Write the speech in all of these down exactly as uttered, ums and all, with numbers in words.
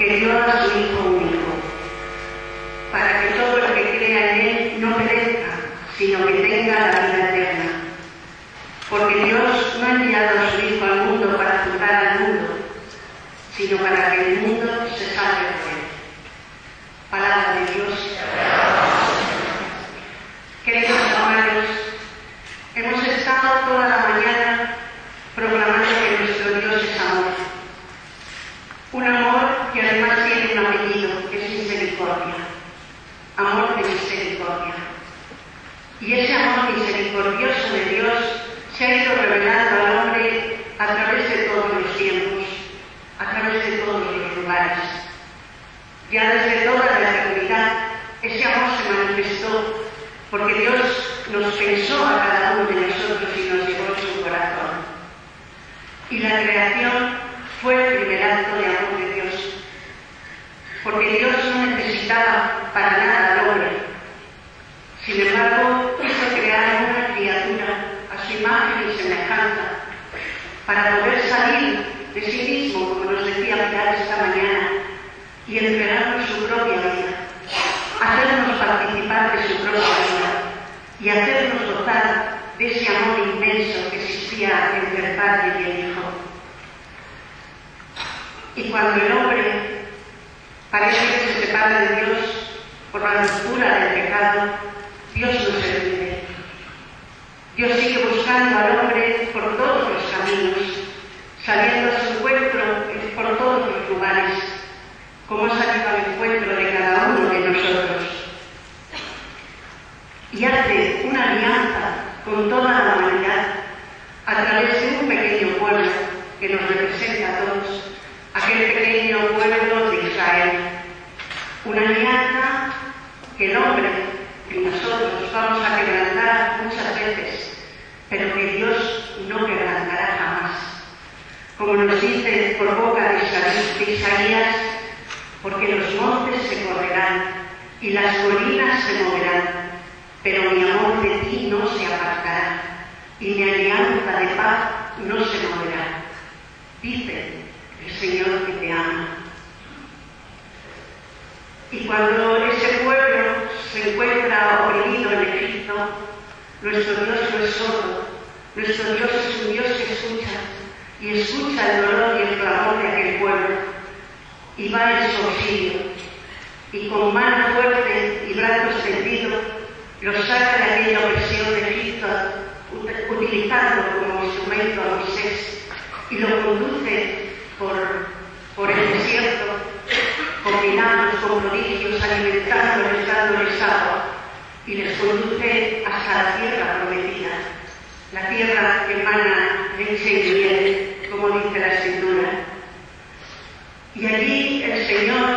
que dio a su Hijo único, para que todo el que crea en Él no perezca, sino que tenga la vida eterna. Porque Dios no ha enviado a su Hijo al mundo para juzgar al mundo, sino para que el mundo se salve por Él. Palabra de Dios. Queridos hermanos, hemos estado toda la mañana proclamando que nuestro Dios es amor. Un amor que además tiene un apellido, que es misericordia. Amor de misericordia. Y ese amor misericordioso de Dios se ha ido revelando al hombre a través de todos los tiempos, a través de todos los lugares. Ya desde toda la eternidad ese amor se manifestó porque Dios nos pensó a cada uno de nosotros y nos llevó en su corazón. Y la creación fue el primer acto de amor de Dios, porque Dios no necesitaba para nada al hombre. Sin embargo, hizo crear una criatura a su imagen y semejanza para poder salir de sí mismo, como nos decía Pilar esta mañana, y entregarnos su propia vida, hacernos participar de su propia vida y hacernos gozar de ese amor inmenso que existía entre el Padre y el Hijo. Y cuando el hombre parece que se separa de Dios por la ruptura del pecado, Dios no se rinde. Dios sigue buscando al hombre por todos los caminos, saliendo a su encuentro por todos los lugares, como ha salido al encuentro de cada uno de nosotros. Y hace una alianza con toda la humanidad a través de un pequeño pueblo que nos representa a todos, aquel pequeño pueblo de Israel. Una alianza que el hombre y nosotros vamos a quebrantar muchas veces, pero que Dios no quebrantará jamás. Como nos dice por boca de Isaías, porque los montes se correrán y las colinas se moverán, pero mi amor de ti no se apartará y mi alianza de paz no se moverá, dice el Señor que te ama. Y cuando ese pueblo se encuentra oprimido en Egipto, nuestro Dios no es sordo, nuestro Dios es un Dios que escucha, y escucha el dolor y el clamor de aquel pueblo, y va en su auxilio, y con mano fuerte y brazo extendido, los saca de aquella opresión de Egipto, utilizando como instrumento a Moisés, y lo conduce por, por el desierto, con milagros, con prodigios, alimentándoles, dándoles agua, y les conduce hasta la tierra prometida, la tierra que emana leche y miel, como dice la Escritura. Y allí el Señor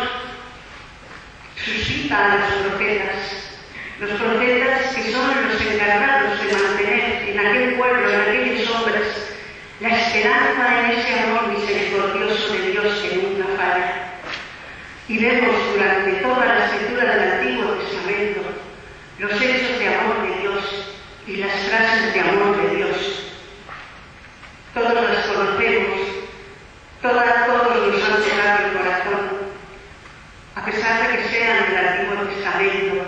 suscita a los profetas, los profetas que son los encargados de mantener en aquel pueblo, en aquellos hombres, la esperanza en ese amor misericordioso de Dios que nunca falla. Y vemos durante toda la escritura del Antiguo Testamento los hechos de amor de Dios y las frases de amor de Dios. Todos las conocemos, todas, todos nos han tocado el corazón, a pesar de que sean del Antiguo Testamento,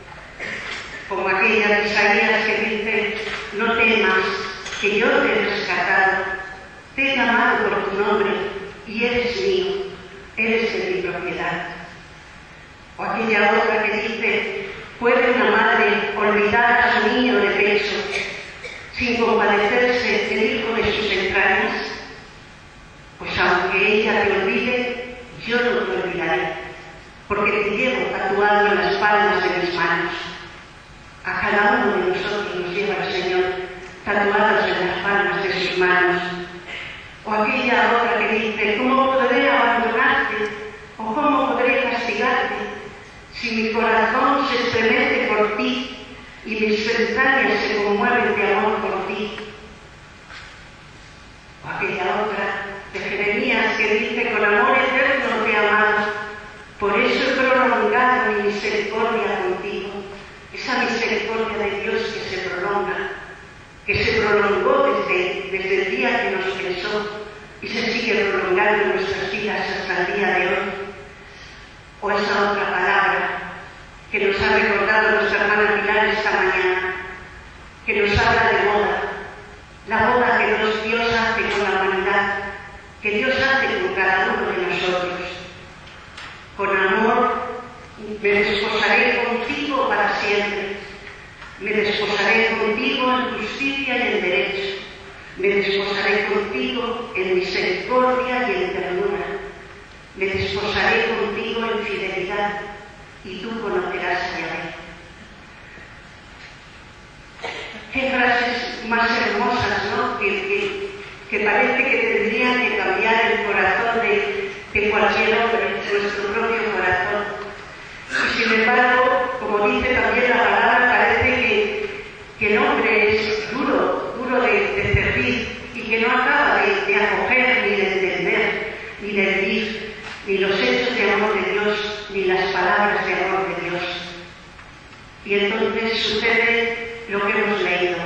como aquella de Isaías que dice: no temas, que yo te he rescatado, te he llamado por tu nombre y eres mío, eres de mi propiedad. O aquella otra que dice: ¿puede una madre olvidar a su niño de pecho sin compadecerse del hijo de sus entrañas? Pues aunque ella te olvide, yo no te olvidaré, porque te llevo tatuado en las palmas de mis manos. A cada uno de nosotros nos lleva el Señor tatuados en las palmas de sus manos. O aquella otra que dice: ¿cómo podré abandonarte? ¿O cómo podré castigarte? Si mi corazón se estremece por ti y mis entrañas se conmueven de amor por ti. O aquella otra de Jeremías que dice: con amor eterno te he amado, por eso he prolongado mi misericordia contigo. Esa misericordia de Dios que se prolonga, que se prolongó desde, desde el día que nos pensó y se sigue prolongando en nuestras vidas hasta el día de hoy, nosotros. Con amor me desposaré contigo para siempre. Me desposaré contigo en justicia y en derecho. Me desposaré contigo en misericordia y en ternura. Me desposaré contigo en fidelidad, y tú conocerás a Yahvé. Qué frases más hermosas, ¿no? Que, que, que parece que tendrían que cambiar el corazón de, de cualquier hombre, nuestro propio corazón. Y sin embargo, como dice también la palabra, parece que, que el hombre es duro, duro de, de servir, y que no acaba de, de acoger, ni de entender, ni de vivir, ni los hechos de amor de Dios, ni las palabras de amor de Dios. Y entonces sucede lo que hemos leído.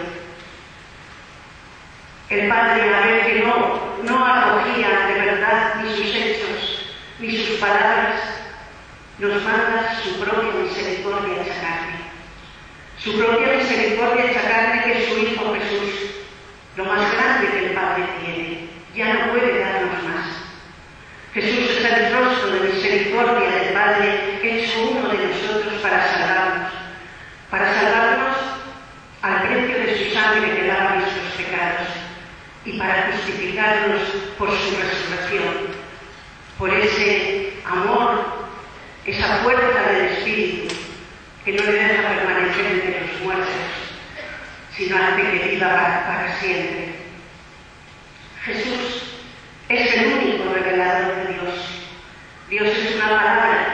El padre, a ver que no, no acogía de verdad ni sus hechos, ni sus palabras, nos manda su propia misericordia hecha carne. Su propia misericordia hecha carne, que es su Hijo Jesús, lo más grande que el Padre tiene. Ya no puede darnos más. Jesús es el rostro de misericordia del Padre, hecho uno de nosotros para salvarnos. Para salvarnos al precio de su sangre que lava nuestros pecados, y para justificarnos por su resurrección, por ese amor, esa fuerza del Espíritu que no le deja permanecer entre los muertos, sino hace que viva para, para siempre. Jesús es el único revelador de Dios. Dios es una palabra,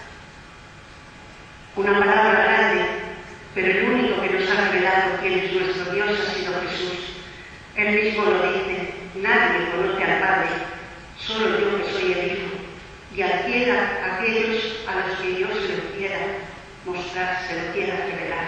una palabra grande, pero el único que nos ha revelado quién es nuestro Dios ha sido Jesús. Él mismo lo dice: nadie conoce al Padre, solo yo que soy el Hijo, y a aquellos a los que Dios se lo quiera mostrar, se lo quiera revelar.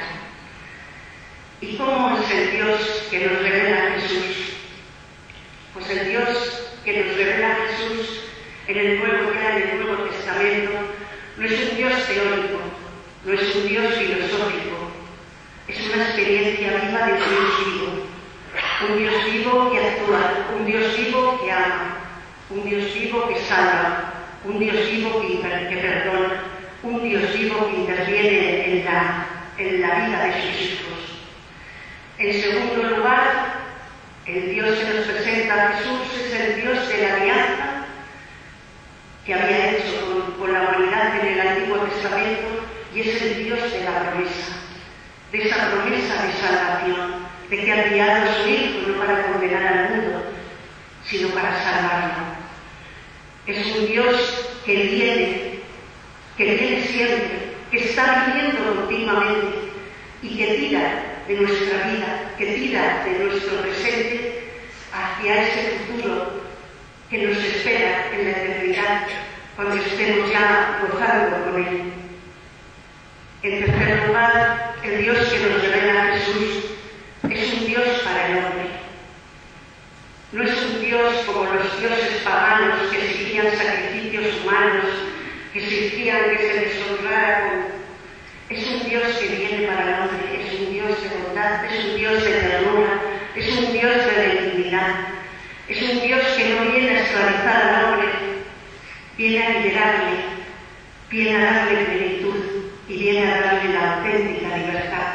¿Y cómo es el Dios que nos revela a Jesús? Pues el Dios que nos revela a Jesús en el Nuevo, ya en el Nuevo Testamento, no es un Dios teórico, no es un Dios filosófico, es una experiencia viva de Dios vivo. Un Dios vivo que actúa, un Dios vivo que ama, un Dios vivo que salva, un Dios vivo que, que perdona, un Dios vivo que interviene en la, en la vida de sus hijos. En segundo lugar, el Dios que nos presenta a Jesús es el Dios de la alianza que había hecho con, con la humanidad en el Antiguo Testamento, y es el Dios de la promesa, de esa promesa de salvación, de que ha enviado a su Hijo no para condenar al mundo, sino para salvarlo. Es un Dios que viene, que viene siempre, que está viviendo continuamente y que tira de nuestra vida, que tira de nuestro presente hacia ese futuro que nos espera en la eternidad, cuando estemos ya gozando con Él. En tercer lugar, el Dios que nos revela a Jesús es un Dios para el hombre. No es un Dios como los dioses paganos que exigían sacrificios humanos, que exigían que se les honrara con... Es un Dios que viene para el hombre, es un Dios de bondad, es un Dios de ternura, es un Dios de benignidad, es un Dios que no viene a esclavizar al hombre, viene a liberarle, viene a darle plenitud y viene a darle la auténtica libertad.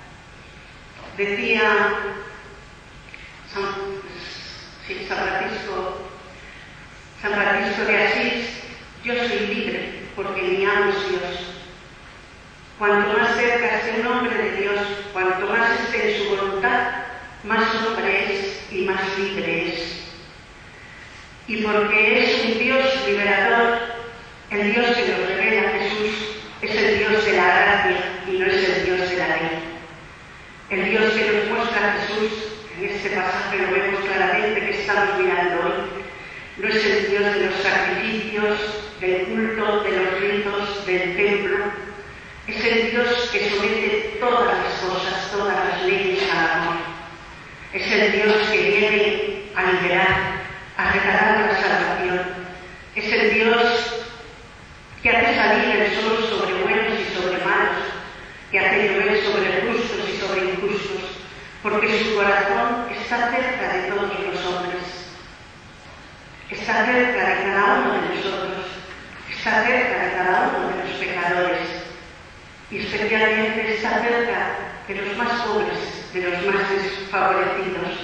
Decía San, sí, San Francisco, San Francisco de Asís: yo soy libre porque mi amo es Dios. Cuanto más cerca esté un hombre de Dios, cuanto más esté en su voluntad, más hombre es y más libre es. Y porque es un Dios liberador, el Dios que nos revela a Jesús es el Dios de la gracia y no es el Dios de la ley. El Dios que nos muestra a Jesús, en este pasaje lo vemos claramente que estamos mirando hoy, no es el Dios de los sacrificios, del culto, de los ritos, del templo. Es el Dios que somete todas las cosas, todas las leyes al amor. Es el Dios que viene a liberar, a regalar la salvación. Es el Dios que hace salir el sol sobre buenos y sobre malos, que hace llover sobre justos y sobre injustos, porque su corazón está cerca de todos los hombres. Está cerca de cada uno de nosotros. de los más pobres, de los más desfavorecidos.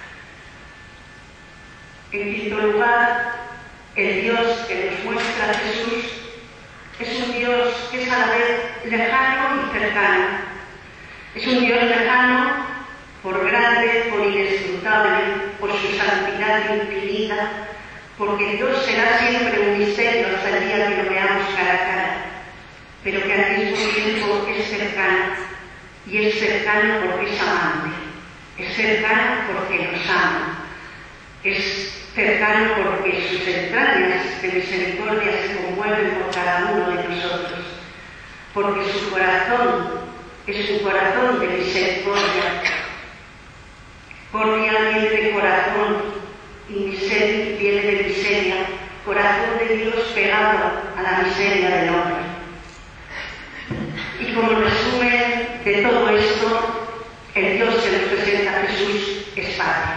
En quinto lugar, el Dios que nos muestra Jesús es un Dios que es a la vez lejano y cercano. Es un Dios lejano por grande, por inescrutable, por su santidad infinita, porque Dios será siempre un misterio hasta el día que lo veamos cara a cara, pero que al mismo tiempo es cercano, y es cercano porque es amante, es cercano porque nos ama, es cercano porque sus entrañas de misericordia se conmueven por cada uno de nosotros, porque su corazón es un corazón de misericordia. Cordia viene de corazón y miseria viene de miseria, corazón de Dios pegado a la miseria del hombre. Y como resumen de todo esto, el Dios que nos presenta a Jesús es Padre.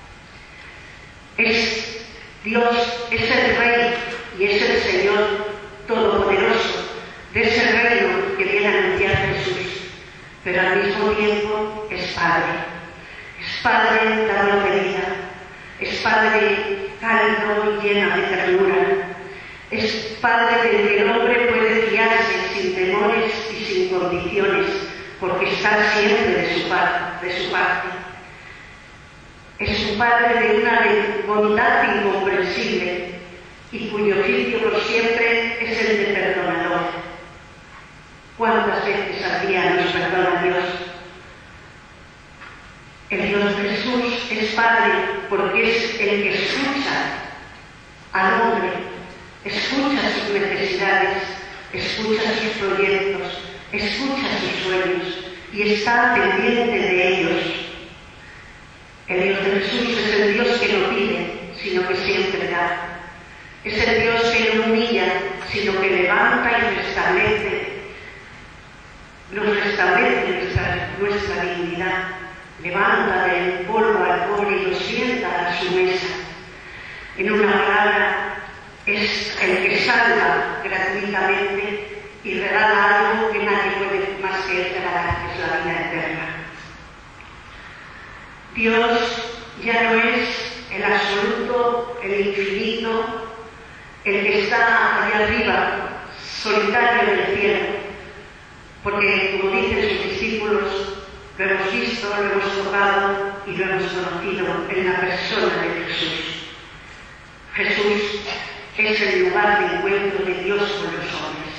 Es Dios, es el Rey y es el Señor Todopoderoso de ese reino que viene a anunciar Jesús, pero al mismo tiempo es Padre. Es Padre dador de vida, es Padre cálido y lleno de ternura, es Padre del que el hombre puede fiarse sin temores y sin condiciones, porque está siempre de su parte. De su parte. Es un Padre de una bondad incomprensible y cuyo oficio por siempre es el de perdonador. ¿Cuántas veces al día nos perdona Dios? El Dios de Jesús es Padre porque es el que escucha al hombre, escucha sus necesidades, escucha sus proyectos, escucha sus sueños y está pendiente de ellos. El Dios de Jesús es el Dios que no pide, sino que siempre da. Es el Dios que no humilla, sino que levanta y restablece, nos restablece nuestra, nuestra dignidad. Levanta del polvo al pobre y lo sienta a su mesa. En una palabra, es el que salva gratuitamente y regala algo que nadie puede más que él regalar, que es la vida eterna. Dios ya no es el absoluto, el infinito, el que está allá arriba, solitario en el cielo, porque como dicen sus discípulos, lo hemos visto, lo hemos tocado y lo hemos conocido en la persona de Jesús. Jesús es el lugar de encuentro de Dios con los hombres.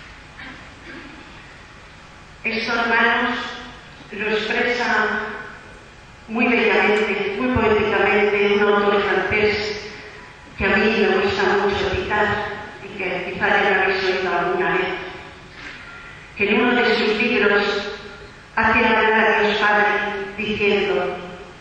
Esto, hermanos, lo expresa muy bellamente, muy poéticamente un autor francés que a mí me gusta mucho citar y que quizá ya lo habéis oído alguna vez, que en uno de sus libros hace hablar a Dios Padre diciendo: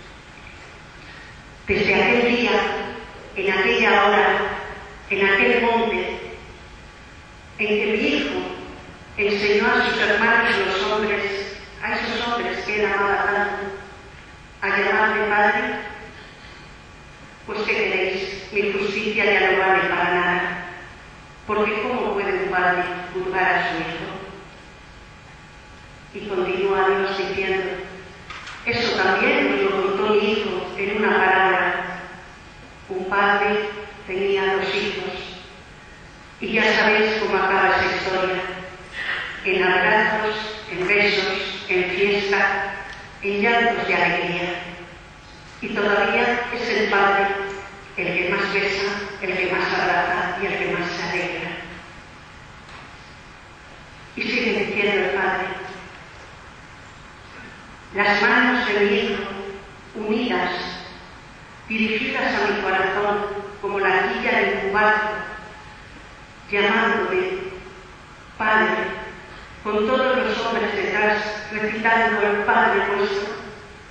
desde aquel día, en aquella hora, en aquel monte, en que mi Hijo enseñó a sus hermanos los hombres, a esos hombres que él amaba tanto, a llamarle Padre, pues ¿qué queréis? Mi justicia ya no vale para nada, porque ¿cómo puede un padre juzgar a su hijo? Y continúa Dios diciendo: eso también nos lo contó mi hijo en una parábola. Un padre tenía dos hijos, y ya sabéis cómo acaba esa historia: en abrazos, en besos, en fiesta, en llantos de alegría. Y todavía es el Padre el que más besa, el que más abraza y el que más se alegra. Y sigue diciendo el Padre: las manos de mi Hijo, unidas, dirigidas a mi corazón como la quilla de un barco, llamándome Padre, con todos los hombres detrás, recitando el Padre nuestro.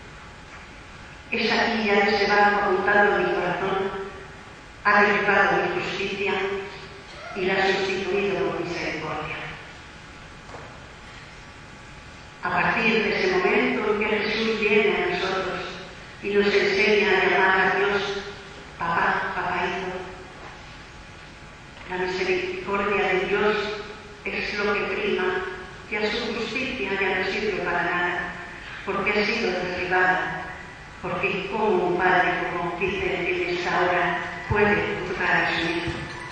Esa quilla de ese barco apuntando a mi corazón ha derribado mi justicia y la ha sustituido por misericordia. A partir de ese momento en que Jesús viene a nosotros y nos enseña a llamar a Dios papá, papaíto, la misericordia de Dios es lo que prima, que a su justicia ya no sirve para nada, porque ha sido derribada, porque como un padre, como dice en esta hora, puede juzgar a su hijo.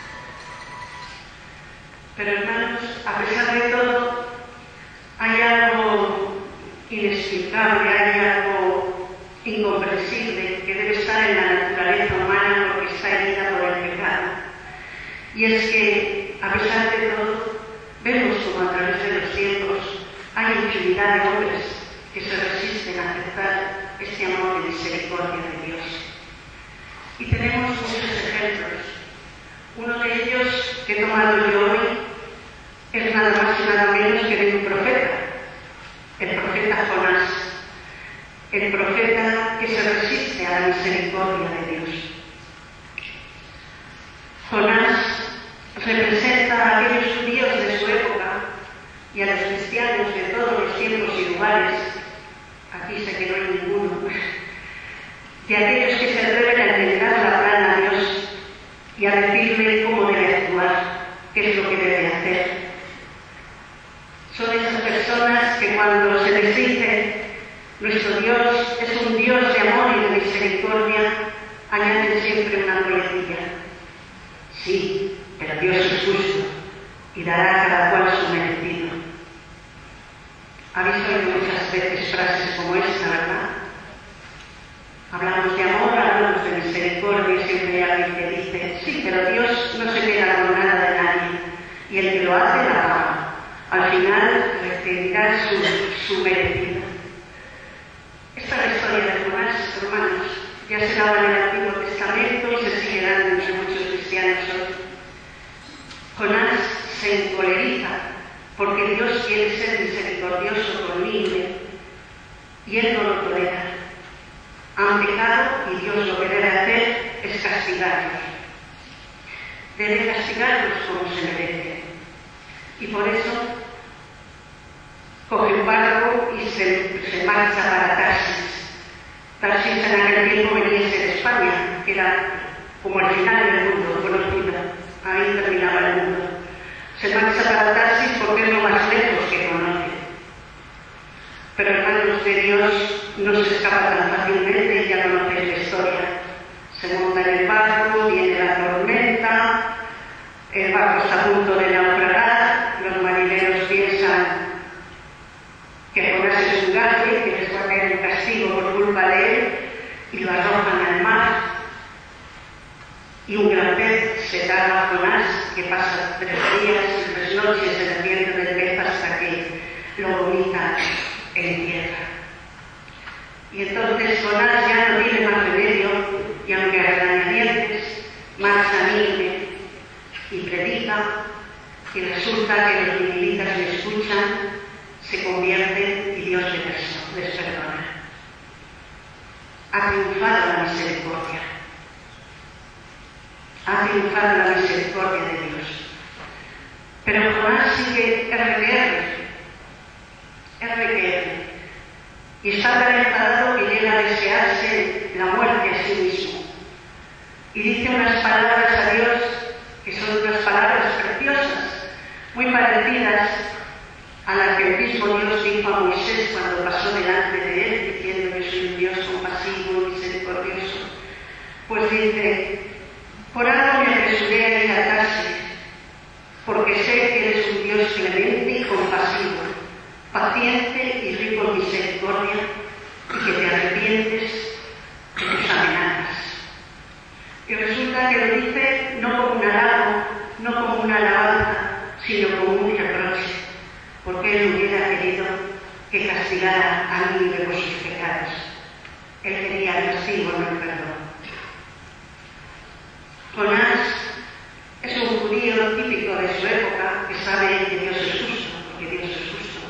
Pero hermanos, a pesar de todo, hay algo inexplicable, hay algo incomprensible que debe estar en la naturaleza humana porque está herida por el pecado. Y es que, a pesar de todo, vemos como a través de los tiempos hay infinidad de hombres que se resisten a aceptar este amor de misericordia de Dios. Y tenemos muchos ejemplos. Uno de ellos que he tomado yo hoy es nada más y nada menos que de un profeta, el profeta Jonás, el profeta que se resiste a la misericordia de Dios. Jonás representa a aquellos judíos de su época y a los cristianos de todos los tiempos y lugares, aquí sé que no hay ninguno, de aquellos que se atreven a entregar la plana a Dios y a decirle cómo debe actuar, qué es lo que debe hacer. Son esas personas que cuando se les dice nuestro Dios es un Dios de amor y de misericordia, añaden siempre una coletilla. Sí, pero Dios es justo y dará a cada cual su merecido. Habéis oído muchas veces frases como esta, ¿verdad? Hablamos de amor, hablamos de misericordia y siempre hay alguien que dice, sí, pero Dios no se queda con nada de nadie y el que lo hace la paga. Al final recibirá su, su merecido. Esta es la historia de Jonás, hermanos. Ya se daba en el Antiguo Testamento y se sigue dando entre muchos cristianos hoy. Jonás se encoleriza porque Dios quiere ser misericordioso conmigo y él no lo tolera. Han pecado y Dios lo que debe hacer es castigarlos. Debe castigarlos como se merece. Y por eso coge un barco y se, se marcha para Tarsis. Tarsis en aquel tiempo venía a ser España, que era como el final del mundo, conocido. Ahí terminaba el mundo. Se marcha para Tarsis porque es lo más lejos que conoce. Pero hermanos de Dios no se escapa tan fácilmente y ya conocéis la historia. Se monta en el barco, viene la tormenta, el barco está a punto de naufragar, los marineros piensan que Jonás es un gaje, que les va a caer un castigo por culpa de él, y lo arrojan al mar. Y un gran pez se traga a Jonás, que pasa tres días y tres noches en el vientre del pez hasta que lo vomita en tierra. Y entonces Jonás ya no tiene más remedio, y aunque a regañadientes, marcha a Nínive y predica, y resulta que los ninivitas le escuchan, se convierten y Dios les perdona. Ha triunfado la misericordia. Ha triunfado la misericordia de Dios. Pero Jonás sigue R que R, R que R, y está tan enfadado que llega a desearse la muerte a sí mismo. Y dice unas palabras a Dios que son unas palabras preciosas, muy parecidas a las que el mismo Dios dijo a Moisés cuando pasó delante de él, diciendo que soy un Dios compasivo y misericordioso. Pues dice, por algo me apresuré a ir a Tarsis, porque sé que eres un Dios clemente y compasivo, paciente y rico en misericordia, y que te arrepientes de tus amenazas. Y resulta que lo dice no como un halago, no como una alabanza, sino como un reproche, porque él hubiera querido que castigara a Nínive por sus pecados. Él quería el castigo, no el perdón. Jonás es un judío típico de su época que sabe que Dios es justo, porque Dios es justo,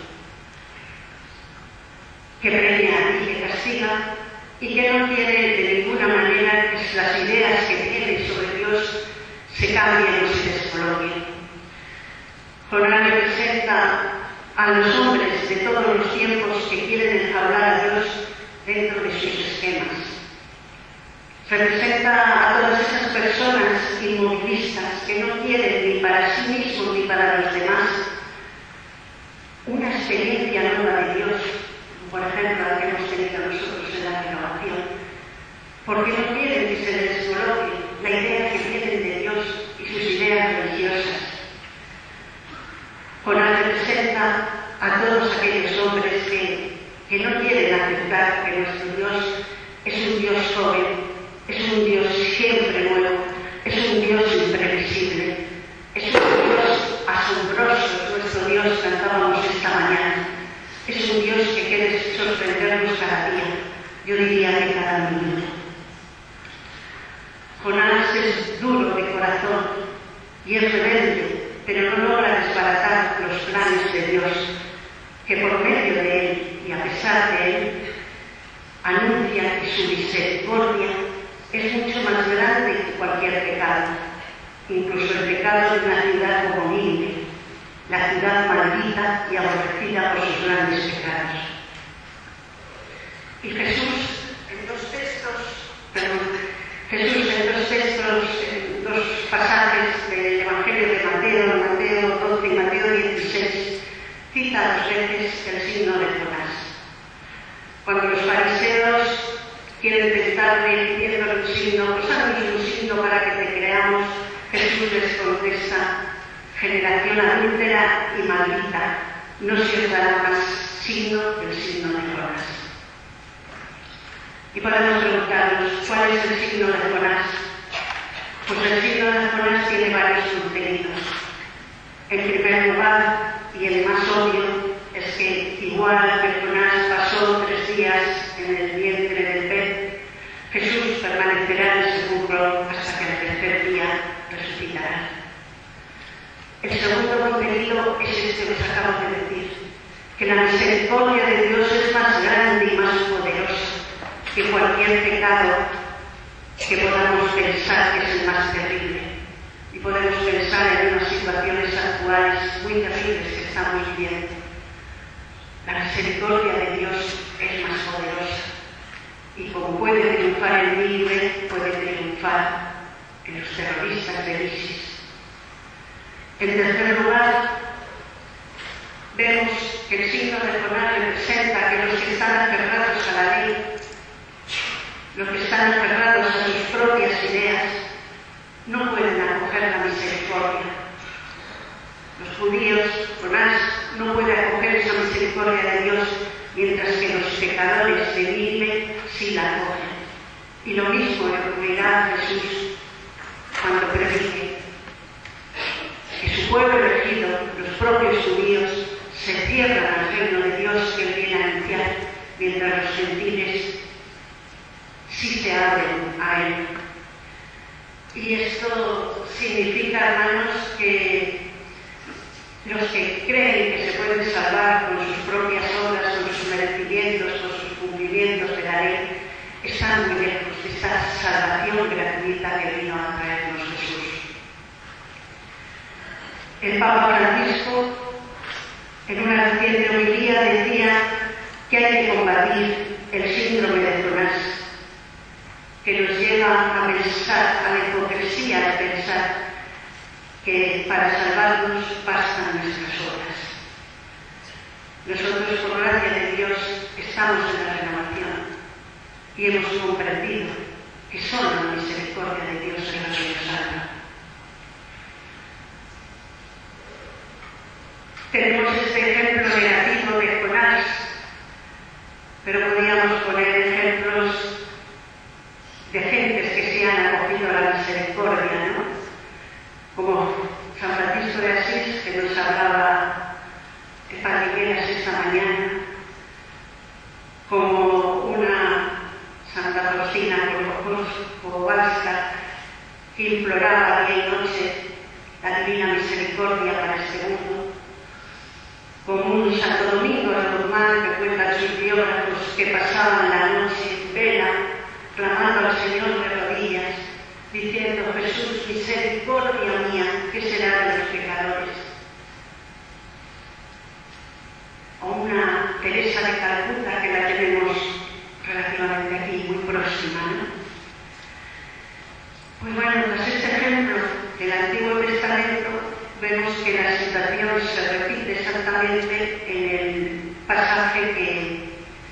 que premia y que castiga y que no quiere de ninguna manera que las ideas que tiene sobre Dios se cambien o se descoloquen. Jonás representa a los hombres de todos los tiempos que quieren enjaular a Dios dentro de sus esquemas. Representa a todas esas personas inmovilistas que no quieren ni para sí mismos ni para los demás una experiencia nueva de Dios, por ejemplo, la que hemos tenido nosotros en la renovación, porque no quieren que se les coloque la idea que tienen de Dios y sus ideas religiosas. Jonás representa a todos aquellos hombres que, que no quieren aceptar que nuestro Dios es un Dios joven, es un Dios siempre nuevo, es un Dios imprevisible, es un Dios asombroso. Nuestro Dios, cantábamos esta mañana, es un Dios que quiere sorprendernos cada día, yo diría que cada minuto. Jonás es duro de corazón y es rebelde, pero no logra desbaratar los planes de Dios, que por medio de él y a pesar de él, anuncia que su misericordia es mucho más grande que cualquier pecado, incluso el pecado de una ciudad como Nínive, la ciudad maldita y aborrecida por sus grandes pecados. Y Jesús, en dos textos, perdón, Jesús en dos textos, en dos pasajes del Evangelio de Mateo, Mateo doce y Mateo dieciséis, cita dos veces el signo de Jonás. Cuando los fariseos quieren tentarle pidiéndole un signo, pues haznos un signo para que te creamos, Jesús les contesta: generación adúltera y maldita, no se os dará más signo que el signo de Jonás. Y podemos preguntarnos, ¿cuál es el signo de Jonás? Pues el signo de Jonás tiene varios contenidos. En primer lugar, y el más obvio, es que igual que Jonás pasó tres días en el vientre del pez, Jesús permanecerá en el sepulcro hasta que el tercer día resucitará. El segundo contenido es este que os acabo de decir, que la misericordia de Dios es más grande y más poderosa que cualquier pecado que podamos pensar que es el más terrible. Y podemos pensar en unas situaciones actuales muy terribles que estamos viviendo. La misericordia de Dios es más poderosa. Y como puede triunfar en Nínive, puede triunfar en los terroristas del ISIS. En tercer lugar, vemos que el signo de Jonás representa que los que están aferrados a la ley, los que están aferrados a sus propias ideas, no pueden acoger la misericordia. Los judíos, Jonás, no puede acoger esa misericordia de Dios, mientras que los pecadores de Nínive sí la acogen. Y lo mismo le ocurrirá a Jesús cuando predique que su pueblo elegido, los propios judíos, se cierran al reino de Dios que él viene a anunciar, mientras los gentiles sí se abren a él. Y esto significa, hermanos, que los que creen que se pueden salvar con sus propias obras, con sus merecimientos, con sus cumplimientos de la ley, están muy lejos de esta salvación gratuita que vino a traernos Jesús. El Papa Francisco, en una reciente homilía, decía que hay que combatir el síndrome de Jonás, que nos lleva a pensar, a la hipocresía de pensar que para salvarnos bastan nuestras obras. Nosotros, por gracia de Dios, estamos en la renovación y hemos comprendido que solo la misericordia de Dios es la que nos salva. Tenemos este ejemplo negativo de Jonás, pero podríamos poner ejemplos de gentes que se han acogido a la misericordia, ¿no? Como San Francisco de Asís, que nos hablaba de Padrigueras esta mañana, como una Santa Faustina Kowalska, que imploraba día y noche la divina misericordia para este mundo, como un Santo Domingo de Guzmán que cuenta sus biógrafos que pasaban la noche en vela, clamando al Señor de rodillas, diciendo: Jesús, misericordia mía, ¿qué será de los pecadores? O una Teresa de Calcuta, que la tenemos relativamente aquí, muy próxima, ¿no? Pues bueno, tras este ejemplo del Antiguo Testamento, vemos que la situación se repite exactamente en el pasaje que,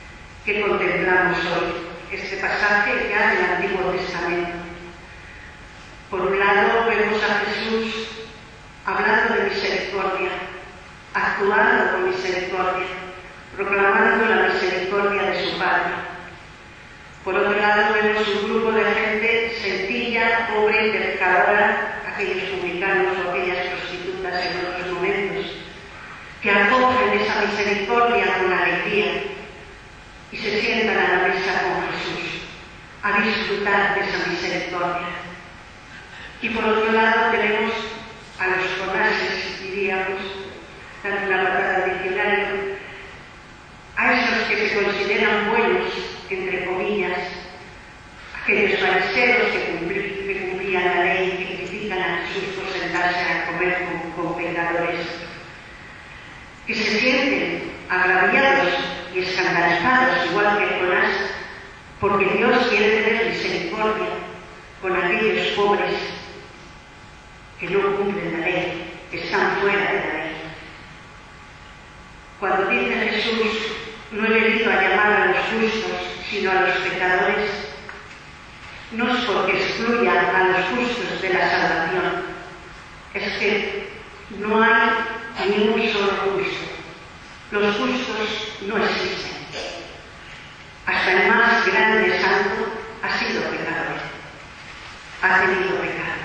este pasaje ya del Antiguo Testamento. Por un lado vemos a Jesús hablando de misericordia, actuando con misericordia, proclamando la misericordia de su Padre. Por otro lado vemos un grupo de gente sencilla, pobre y pecadora, aquellos publicanos o aquellas prostitutas en otros momentos, que acogen esa misericordia con alegría y se sientan a la mesa con Jesús a disfrutar de esa misericordia. Y por otro lado tenemos a los Jonases, diríamos, dando una patada al diccionario, a esos que se consideran buenos, entre comillas, aquellos fariseos que, cumplir, que cumplían la ley y que critican a Jesús por sentarse a comer con, con pecadores, que se sienten agraviados y escandalizados, igual que Jonás, porque Dios quiere tener misericordia con aquellos pobres que no cumplen la ley, que están fuera de la ley. Cuando dice Jesús, no he venido a llamar a los justos, sino a los pecadores, no es porque excluya a los justos de la salvación, es que no hay ni un solo justo. Los justos no existen. Hasta el más grande santo ha sido pecador, ha tenido pecado.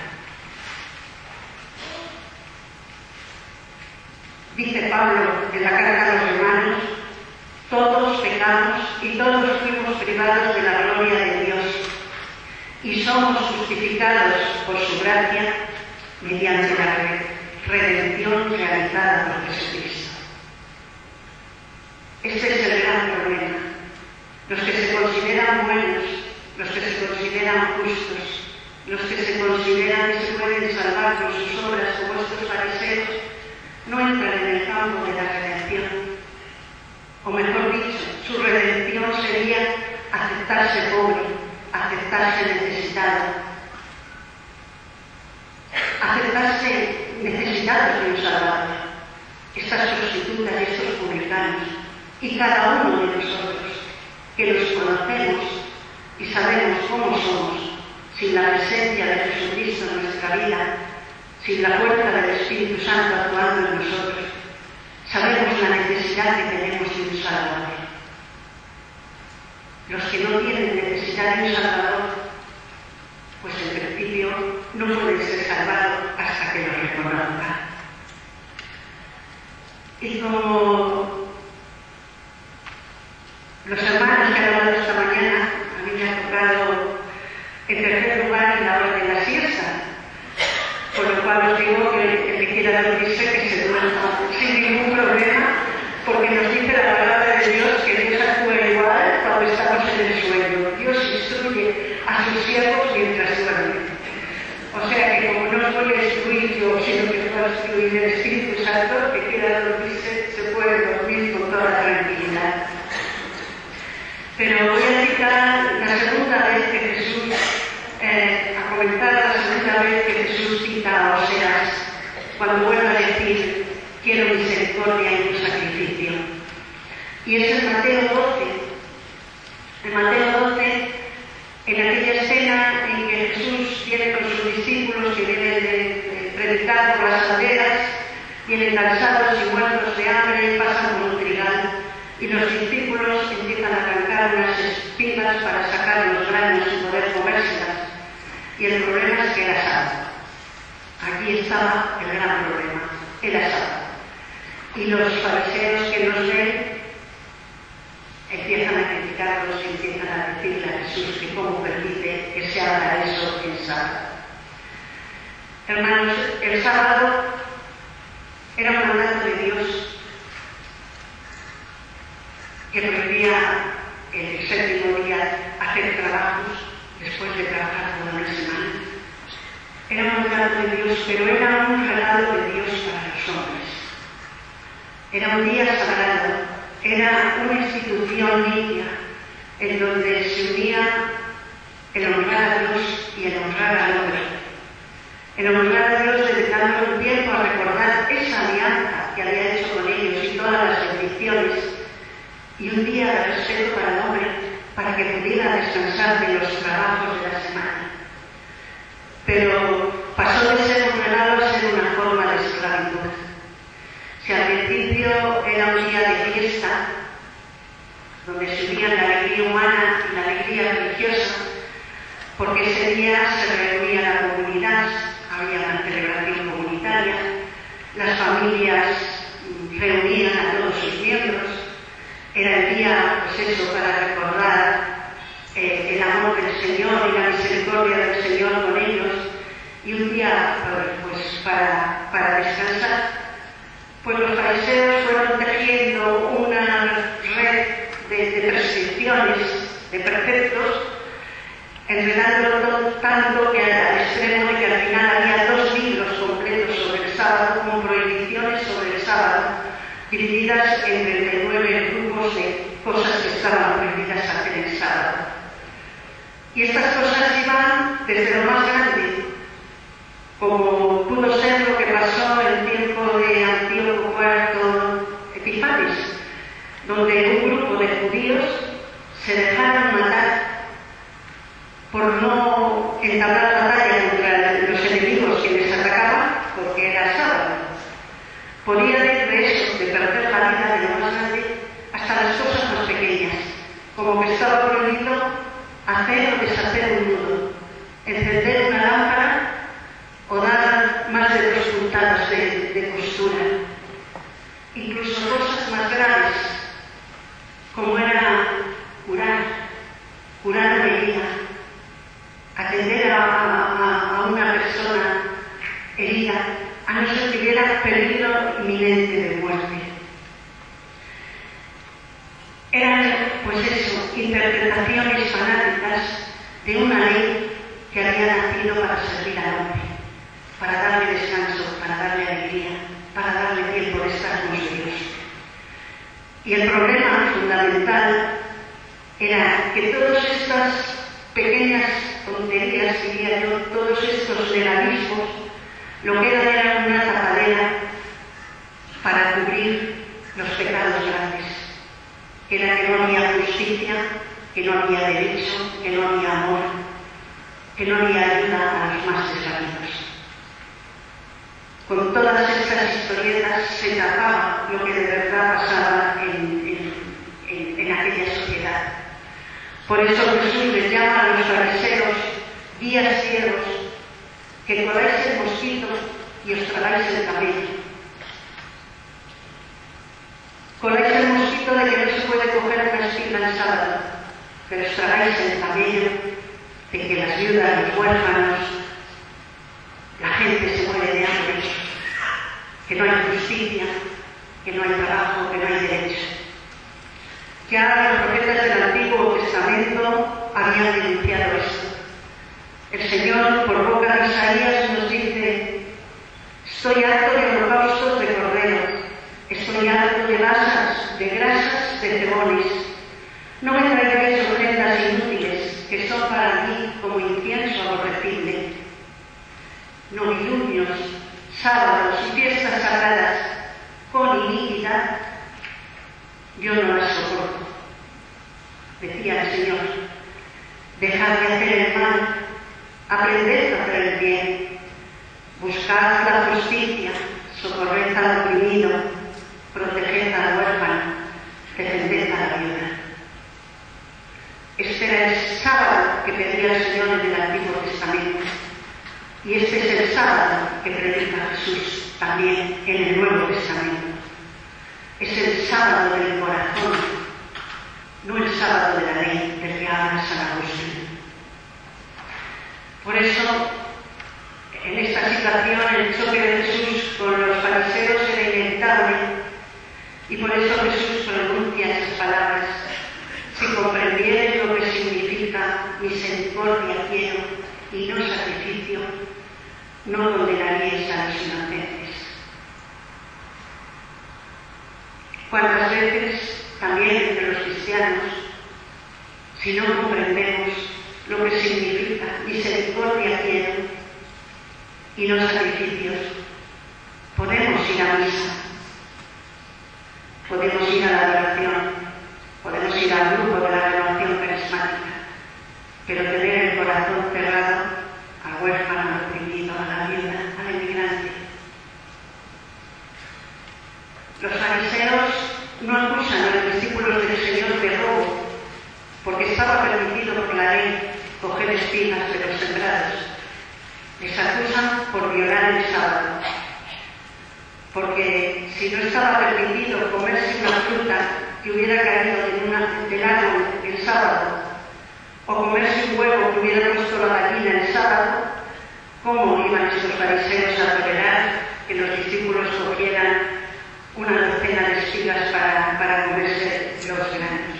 Dice Pablo en la carta a los Romanos, todos pecamos y todos fuimos privados de la gloria de Dios y somos justificados por su gracia mediante la redención realizada por Jesucristo. Este es el gran problema. Los que se consideran buenos, los que se consideran justos, los que se consideran que se pueden salvar por sus obras como estos fariseos, no entran en el campo de la redención. O mejor dicho, su redención sería aceptarse pobre, aceptarse necesitado, aceptarse necesitados de un Salvador. Estas prostitutas y estos publicanos, y cada uno de nosotros, que los conocemos y sabemos cómo somos, sin la presencia de Jesucristo en nuestra vida, sin la fuerza del Espíritu Santo actuando en nosotros, sabemos la necesidad que tenemos de un Salvador. Los que no tienen necesidad de un Salvador, pues en principio no pueden ser salvados hasta que lo reconozcan. Y como los hermanos que han hablado esta mañana, a mí me ha tocado en tercer lugar en la hora de la siesta, por lo cual os digo que el que quiera dormirse que se duerma sin ningún problema, porque nos dice la palabra de Dios que Dios actúa igual cuando estamos en el sueño. Dios instruye a sus siervos mientras duermen. O sea que como no os voy a instruir yo, sino que os va a instruir el Espíritu Santo, que quiera dormirse se puede dormir con toda tranquilidad. Pero voy a citar la segunda vez que Jesús, eh, a comentar la segunda vez que Jesús cita a Oseas, cuando vuelve a decir, quiero misericordia y tu sacrificio. Y es en Mateo doce. En Mateo doce, en aquella escena en que Jesús viene con sus discípulos que vienen de, de predicar por las aldeas, vienen cansados y muertos de hambre y pasan por un trigal. Y los discípulos empiezan a arrancar unas espigas para sacar los granos y poder comérselas. Y el problema es que era sábado. Aquí estaba el gran problema, era sábado. Y los fariseos que nos ven empiezan a criticarlos y empiezan a decirle a Jesús que cómo permite que se haga eso en sábado. Hermanos, el sábado era un mandato de Dios que prohibía el séptimo día hacer trabajos después de trabajar toda una semana. Era un regalo de Dios, pero era un regalo de Dios para los hombres. Era un día sagrado, era una institución limpia en donde se unía el honrar a Dios y el honrar al hombre. El honrar a Dios dedicando un tiempo a recordar esa alianza que había hecho con ellos y todas las bendiciones, y un día de respeto para el hombre, para que pudiera descansar de los trabajos de la semana. Pero pasó de ser un regalo a ser una forma de esclavitud. Si al principio era un día de fiesta, donde se unían la alegría humana y la alegría religiosa, porque ese día se reunía la comunidad, había una celebración comunitaria, las familias reunían a todos sus miembros, era el día, pues eso, para recordar eh, el amor del Señor y la misericordia del Señor con ellos, y un día, pues, para, para descansar, pues los fariseos fueron tejiendo una red de, de prescripciones, de preceptos, enredándolo tanto que al extremo de que al final había dos libros completos sobre el sábado, como prohibiciones sobre el sábado, divididas en treinta y nueve grupos de cosas que estaban prohibidas hacer el sábado. Y estas cosas iban desde lo más grande, como pudo ser lo que pasó en el tiempo de Antíoco cuarto Epifanes, donde un grupo de judíos se dejaron matar por no entablar batalla contra los enemigos que les atacaban, porque era sábado. Podía ir de eso, de perder la vida de lo más grande, hasta las cosas más pequeñas, como que estaba prohibido hacer o deshacer un nudo, encender una lámpara o dar más de dos puntadas de, de costura. Incluso cosas más graves, como era curar, curar una herida, atender a, a, a una persona herida, a no ser que hubiera peligro inminente de muerte. Eran, pues eso, interpretaciones fanáticas de una ley que había nacido para servir al hombre, para darle descanso, para darle alegría, para darle tiempo de estar con Dios. Y el problema fundamental era que todas estas pequeñas tonterías, diría yo, todos estos legalismos, lo que eran era una tapadera para cubrir los pecados grandes, que era que no había justicia, que no había derecho, que no había amor, que no había ayuda a los más desvalidos. Con todas estas historietas se tapaba lo que de verdad pasaba en, en, en, en aquella sociedad. Por eso Jesús les llama a los fariseos guías ciegos, que coláis el mosquito y os tragáis el camello. Coláis el mosquito de que no se puede coger una espiga el sábado, pero os tragáis el camello de que las viudas, los huérfanos, la gente se muere de hambre, que no hay justicia, que no hay trabajo, que no hay derecho. Ya los profetas del Antiguo Testamento habían denunciado esto. El Señor, por boca de Isaías, nos dice: estoy harto de holocaustos de cordero, estoy harto de masas, de grasas, de cebones. No me traigáis ofrendas inútiles, que son para mí como incienso aborrecible. Novilunios, sábados y fiestas sagradas con iniquidad, yo no las soporto. Decía el Señor: dejad de hacer el mal, aprended a hacer el bien, buscad la justicia, socorred al oprimido, proteged al huérfano, defended a la viuda. Este era el sábado que pedía el Señor en el Antiguo Testamento, y este es el sábado que predica Jesús también en el Nuevo Testamento. Es el sábado del corazón, no el sábado de la ley del que habla San Agustín. Por eso, en esta situación, el choque de Jesús con los fariseos era inevitable, y por eso Jesús pronuncia esas palabras: si comprendierais lo que significa misericordia quiero y no sacrificio, no condenaríais a los inocentes. ¿Cuántas veces también entre los cristianos, si no comprendemos lo que significa misericordia quiero y no sacrificios, podemos ir a misa, podemos ir a la adoración, podemos ir al grupo de la renovación carismática, pero tener el corazón cerrado al huérfano, al oprimido, a la viuda, al inmigrante. Los fariseos no acusan a los discípulos del Señor de robo, porque estaba permitido por la ley coger espigas de los sembrados. Les acusan por violar el sábado, porque si no estaba permitido comerse una fruta que hubiera caído de una, del árbol el sábado, o comerse un huevo que hubiera puesto la gallina el sábado, ¿cómo iban estos fariseos a tolerar que los discípulos cogieran una docena de espigas para, para comerse los granos?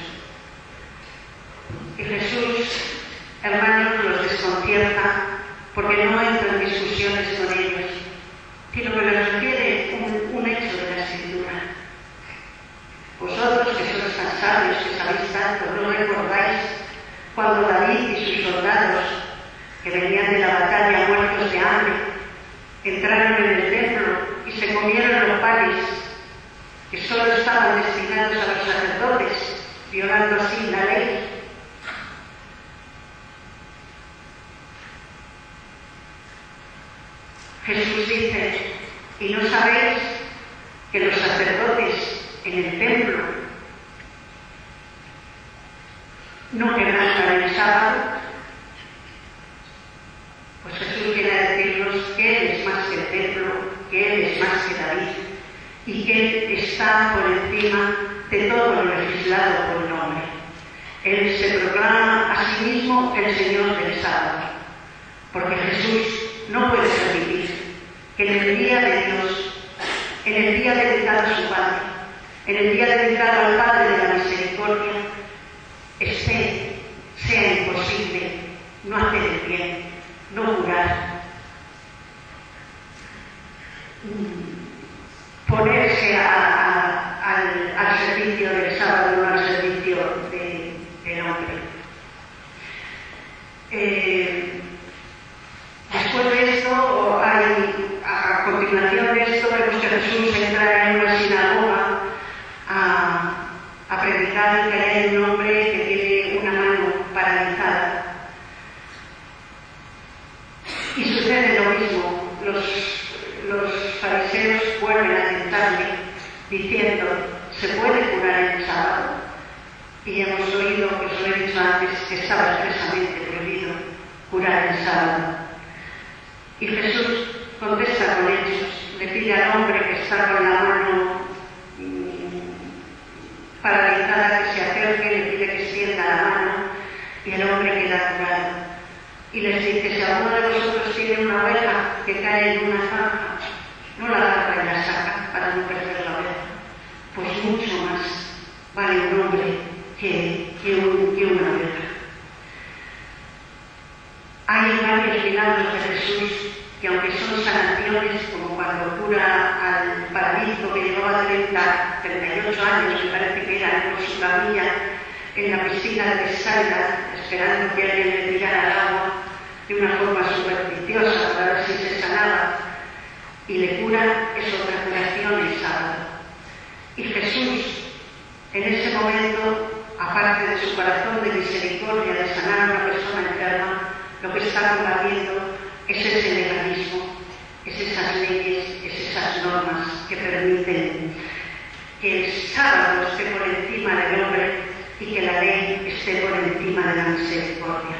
Y Jesús, hermanos, los desconcierta porque no entra en discusiones con ellos, sino que les refiere un, un hecho de la Escritura. Vosotros que sois tan sabios, que sabéis tanto, ¿no recordáis cuando David y sus soldados, que venían de la batalla muertos de hambre, entraron en el templo y se comieron los panes que solo estaban destinados a los sacerdotes, violando así la ley? Jesús dice, ¿y no sabéis que los sacerdotes en el templo no quebrantan el sábado? Pues Jesús viene a decirnos que Él es más que el templo, que Él es más que David, y que Él está por encima de todo lo legislado por el hombre. Él se proclama a sí mismo el Señor del sábado, porque Jesús no puede permitir que en el día de Dios, en el día dedicado a su Padre, en el día dedicado al Padre de la Misericordia, esté, sea imposible no hacer el bien, no jurar, ponerse a, a, al, al servicio del sábado, no al servicio de, del hombre. Eh, después de esto, hay, a continuación de esto, vemos que Jesús entra en una sinagoga a, a predicar que hay un hombre que tiene una mano paralizada. Y sucede lo mismo. Los, los fariseos vuelven a tentarle diciendo, ¿se puede curar el sábado? Y hemos oído, que os lo he dicho antes, que estaba expresamente prohibido curar el sábado. Y Jesús contesta con hechos, le pide al hombre que está con la mano mmm, paralizada que se acerque, le pide que extienda la mano y el hombre queda curado. Y les dice, si alguno de vosotros tiene una oveja que cae en una zanja, no la agarra y la saca para no perder la oveja. Pues mucho más vale un hombre que, que, un, que una oveja. Hay varios milagros de Jesús que, aunque son sanaciones, como cuando cura al paralítico que llevaba treinta, treinta y ocho años, me parece que era con su camilla en la piscina de Bethsaida, esperando que alguien le tirara al agua de una forma supersticiosa para ver si se sanaba, y le cura, es otra curación el sábado. Y Jesús, en ese momento, aparte de su corazón de misericordia de sanar a una persona enferma, lo que está combatiendo es ese legalismo, es esas leyes, es esas normas que permiten que el sábado esté por encima del hombre y que la ley esté por encima de la misericordia.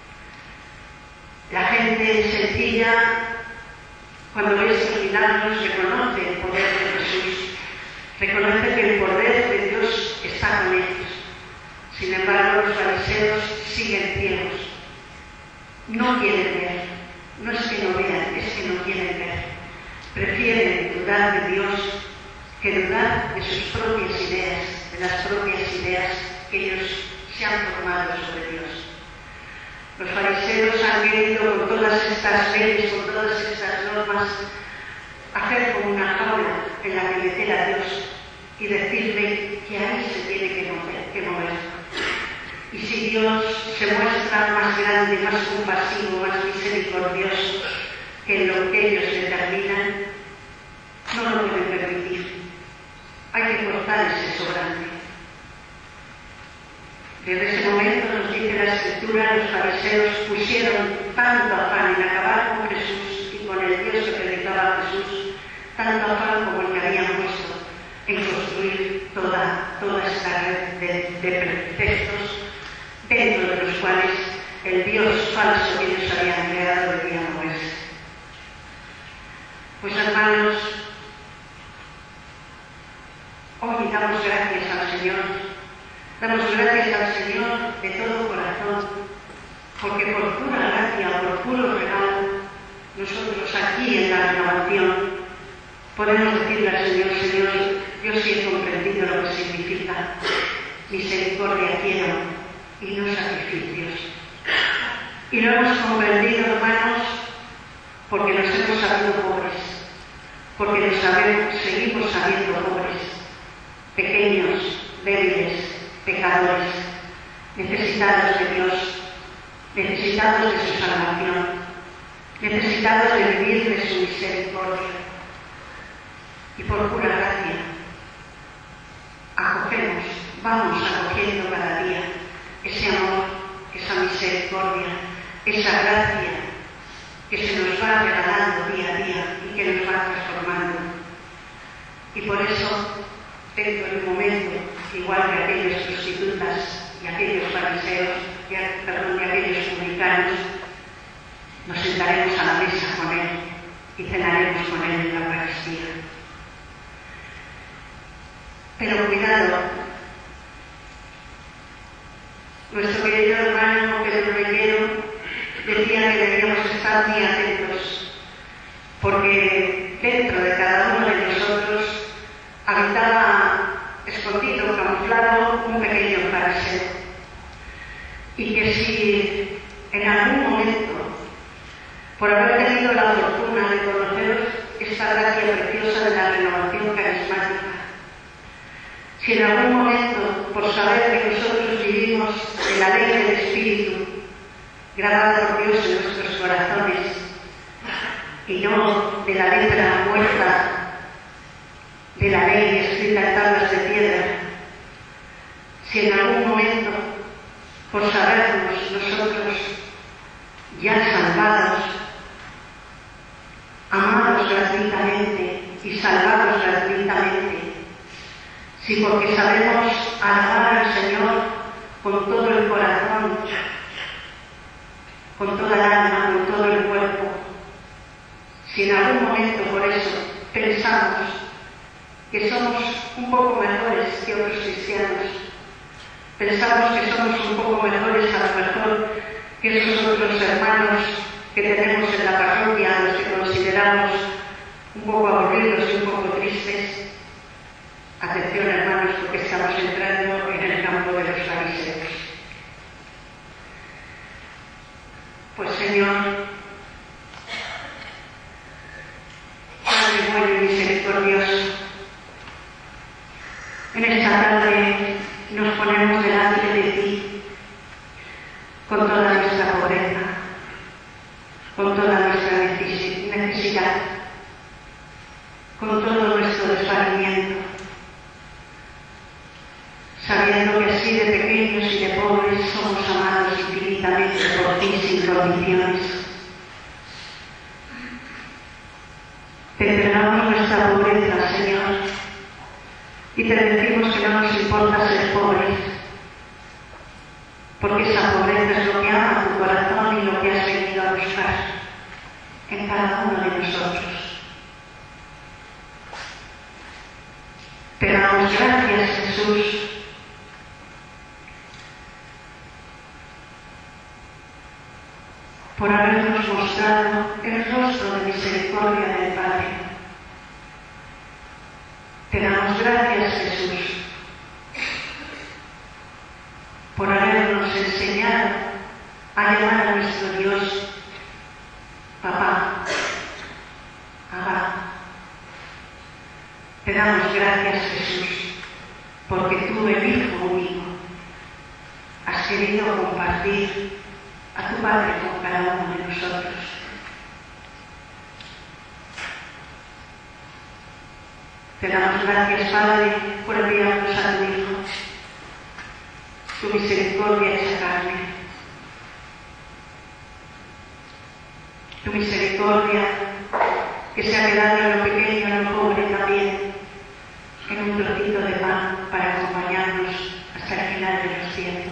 La gente sencilla, cuando ve estos milagros, reconoce el poder de Jesús, reconoce que el poder de Dios está con ellos. Sin embargo, los fariseos siguen ciegos, no quieren ver, no es que no vean, es que no quieren ver. Prefieren dudar de Dios que dudar de sus propias ideas, de las propias ideas que ellos se han formado sobre Dios. Los fariseos han querido, con todas estas leyes, con todas estas normas, hacer como una jaula en la que meter a Dios y decirle que ahí se tiene que mover, que mover. Y si Dios se muestra más grande, más compasivo, más misericordioso que en lo que ellos determinan, no lo pueden permitir. Hay que cortar ese sobrante. Desde ese momento nos dice la Escritura, los fariseos pusieron tanto afán en acabar con Jesús y con el Dios que predicaba Jesús, tanto afán como el que habían puesto en construir toda, toda esta red de, de pretextos dentro de los cuales el Dios falso que ellos habían creado debía moverse. Pues hermanos, hoy damos gracias al Señor, damos gracias al Señor de todo corazón, porque por pura gracia, por puro regalo, nosotros aquí en la renovación podemos decirle al Señor: Señor, yo sí he comprendido lo que significa misericordia quiero y no sacrificios. Y lo hemos comprendido, hermanos, porque nos hemos sabido pobres, porque nos sabemos, seguimos sabiendo pobres, pequeños, débiles, pecadores, necesitados de Dios, necesitados de su salvación, necesitados de vivir de su misericordia. Y por pura gracia, acogemos, vamos acogiendo cada día ese amor, esa misericordia, esa gracia que se nos va regalando día a día y que nos va transformando. Y por eso, dentro del momento, igual que aquellas prostitutas y aquellos fariseos, y, perdón, y aquellos publicanos, nos sentaremos a la mesa con Él y cenaremos con Él en la Eucaristía. Pero cuidado, nuestro querido hermano Pedro Reguero decía que debíamos estar muy atentos, porque dentro de cada uno de nosotros habitaba escondido, camuflado, un pequeño fariseo. Y que si en algún momento, por haber tenido la fortuna de conocer esta gracia preciosa de la renovación carismática, si en algún momento, por saber que nosotros vivimos en la ley del Espíritu, grabada por Dios en nuestros corazones, y no de la letra muerta de la ley escrita en tablas de piedra, si en algún momento, por sabernos nosotros ya salvados, amados gratuitamente y salvados gratuitamente, si porque sabemos alabar al Señor con todo el corazón, con toda el alma, con todo el cuerpo, si en algún momento por eso pensamos que somos un poco mejores que otros cristianos, pensamos que somos un poco mejores a lo mejor que esos otros hermanos que tenemos en la parroquia, a los que consideramos un poco aburridos y un poco tristes. Atención, hermanos, porque estamos entrando en el campo de los fariseos. Pues Señor, Padre bueno y misericordioso, en esta tarde nos ponemos delante de ti con toda nuestra pobreza, con toda nuestra necesidad, con todo nuestro desvanecimiento, sabiendo que así de pequeños y de pobres somos amados infinitamente por ti sin condiciones. Te entregamos nuestra pobreza, Señor, y te decimos que no nos importa ser pobres, porque esa pobreza es lo que ama tu corazón y lo que has venido a buscar en cada uno de nosotros. Te damos gracias, Jesús, por habernos mostrado el rostro de misericordia del Padre. Te damos gracias, Jesús, por habernos enseñado a llamar a nuestro Dios Papá, Abba. Te damos gracias, Jesús, porque tú, el Hijo único, has querido compartir a tu Padre con cada uno de nosotros. Te damos gracias, Padre, por enviarnos a tu Hijo, tu misericordia hecha carne, misericordia, que se ha quedado en lo pequeño, en lo pobre también, en un trocito de pan para acompañarnos hasta el final de los tiempos.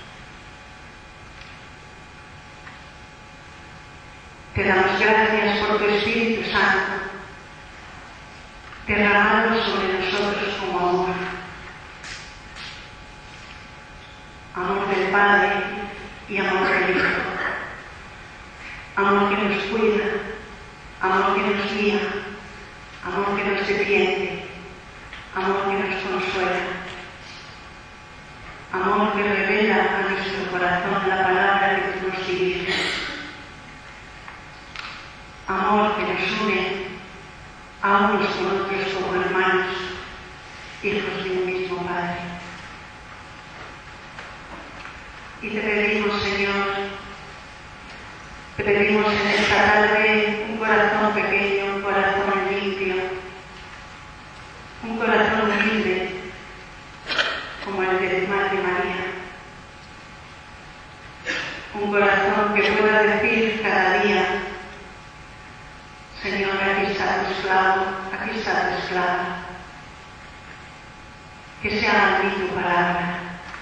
Te damos gracias por tu Espíritu Santo, derramado sobre nosotros como amor. Amor del Padre y amor del Hijo. Amor que nos cuida, amor que nos guía, amor que nos defiende, amor que nos consuela. Amor que revela a nuestro corazón la palabra que tú nos diriges. Amor que nos une a unos con otros como hermanos, hijos de un mismo Padre. Y te pedimos, Señor, te pedimos en esta tarde un corazón pequeño, un corazón limpio, un corazón humilde, como el de Madre María. Un corazón que pueda decir cada día: Señor, aquí está tu esclavo, aquí está tu esclava. Que se haga en mí tu palabra.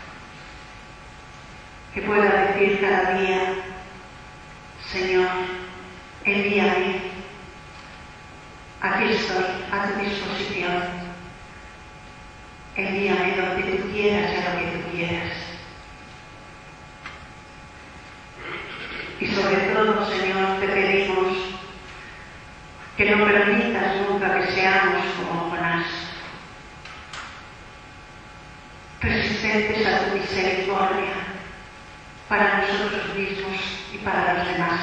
Que pueda decir cada día: Señor, envíame. Aquí estoy, a tu disposición. Envíame donde tú quieras y a lo que tú quieras. Y sobre todo, Señor, te pedimos que no permitas nunca que seamos como Jonás, resistentes a tu misericordia para nosotros mismos y para los demás.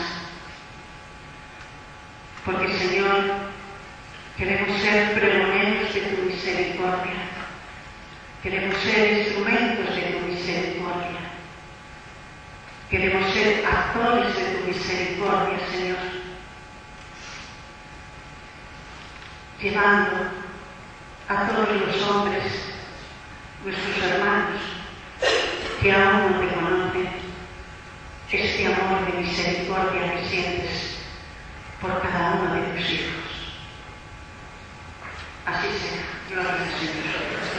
Porque, Señor, queremos ser pregoneros de tu misericordia, queremos ser instrumentos de tu misericordia, queremos ser actores de tu misericordia, Señor, llevando a todos los hombres, nuestros hermanos, que aún no te conocen, este amor de misericordia que sientes por cada uno de tus hijos. Así sea. Gloria al Señor.